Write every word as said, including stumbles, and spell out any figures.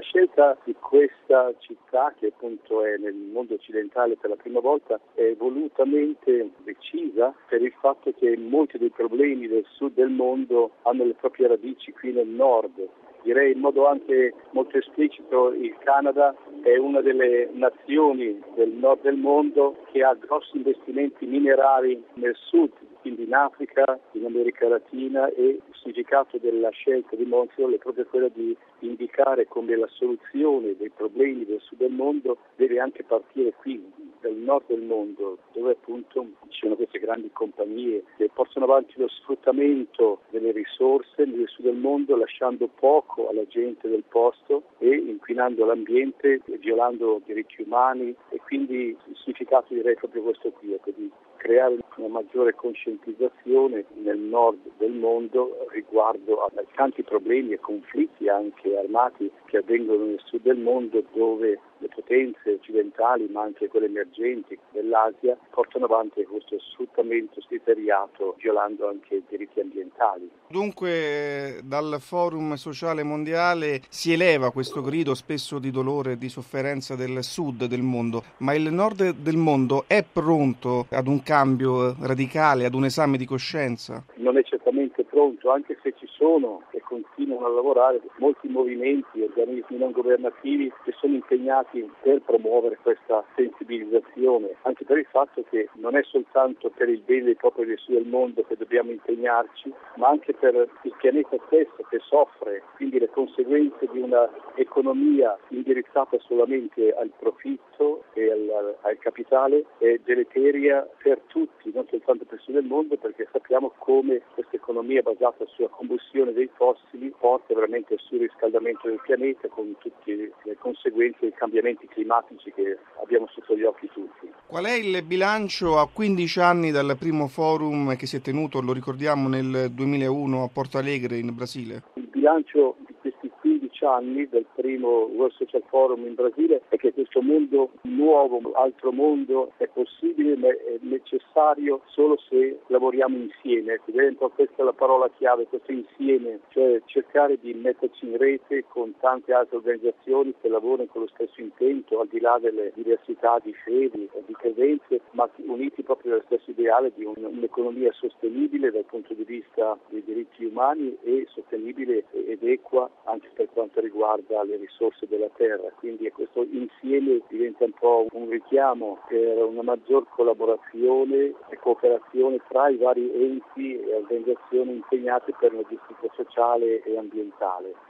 scelta di questa città, che appunto è nel mondo occidentale per la prima volta, è volutamente decisa per il fatto che molti dei problemi del sud del mondo hanno le proprie radici qui nel nord. Direi in modo anche molto esplicito il Canada è una delle nazioni del nord del mondo che ha grossi investimenti minerari nel sud, quindi in Africa, in America Latina, e il significato della scelta di Montreal è proprio quello di indicare come la soluzione dei problemi del sud del mondo deve anche partire qui, dal nord del mondo, dove appunto ci sono queste grandi compagnie che portano avanti lo sfruttamento delle risorse nel sud del mondo, lasciando poco alla gente del posto e inquinando l'ambiente e violando diritti umani, e quindi il significato direi proprio questo qui, ecco, di creare una maggiore conscientizzazione nel nord del mondo riguardo a tanti problemi e conflitti anche armati che avvengono nel sud del mondo, dove le potenze occidentali ma anche quelle emergenti dell'Asia portano avanti questo sfruttamento scriteriato, violando anche i diritti ambientali. Dunque dal Forum Sociale Mondiale si eleva questo grido spesso di dolore e di sofferenza del sud del mondo, ma il nord del mondo è pronto ad un cambio radicale, ad un esame di coscienza? Non è certamente pronto, anche se ci sono e continuano a lavorare molti movimenti e organismi non governativi che sono impegnati per promuovere questa sensibilizzazione, anche per il fatto che non è soltanto per il bene dei popoli del sud del mondo che dobbiamo impegnarci, ma anche per il pianeta stesso che soffre, quindi le conseguenze di una economia indirizzata solamente al profitto e al, al capitale è deleteria per tutti, non soltanto per il sud del mondo, perché sappiamo come questa economia basata sulla combustione dei fossili porta veramente al surriscaldamento del pianeta, con tutte le conseguenze dei cambiamenti climatici che abbiamo sotto gli occhi tutti. Qual è il bilancio a quindici anni dal primo forum che si è tenuto, lo ricordiamo, nel duemilauno a Porto Alegre in Brasile? Il bilancio di questi quindici anni del primo World Social Forum in Brasile è che questo mondo nuovo, altro mondo, è possibile, ma è necessario solo se lavoriamo insieme. Dentro questa è la parola chiave, questo insieme, cioè cercare di metterci in rete con tante altre organizzazioni che lavorano con lo stesso intento, al di là delle diversità di fedi e di credenze, ma uniti proprio dallo stesso ideale di un, un'economia sostenibile dal punto di vista dei diritti umani e sostenibile ed equa anche per quanto riguarda le risorse della terra. Quindi questo insieme diventa un po' un richiamo per una maggior collaborazione e cooperazione tra i vari enti e organizzazioni impegnate per una giustizia sociale e ambientale.